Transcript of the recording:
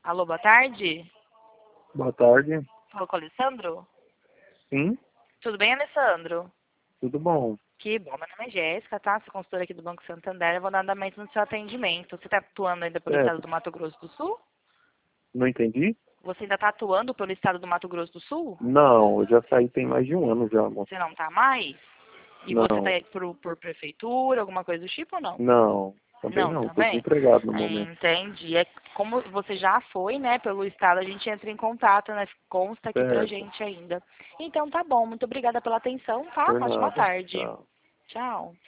Alô, boa tarde. Boa tarde. Falou com o Alessandro? Sim, Tudo bem, Alessandro? tudo bom. Que bom, meu nome é Jéssica, tá? Sou consultora aqui do Banco Santander. Eu vou dar andamento no seu atendimento. Você está atuando ainda pelo estado Certo. do Mato Grosso do Sul? Não entendi? Você ainda está atuando pelo estado do Mato Grosso do Sul? Não, eu já saí tem mais de um ano já, moça. Você não está mais? E você está Não, aí por prefeitura, alguma coisa do tipo ou não? não, também Não, não. Estou também? desempregado no momento. Entendi. É como você já foi, né, pelo estado, a gente entra em contato, né? Consta aqui pra Certo. gente ainda. Então tá bom, muito obrigada pela atenção, tá? Por Uma ótima nada. tarde. Tchau. Tchau.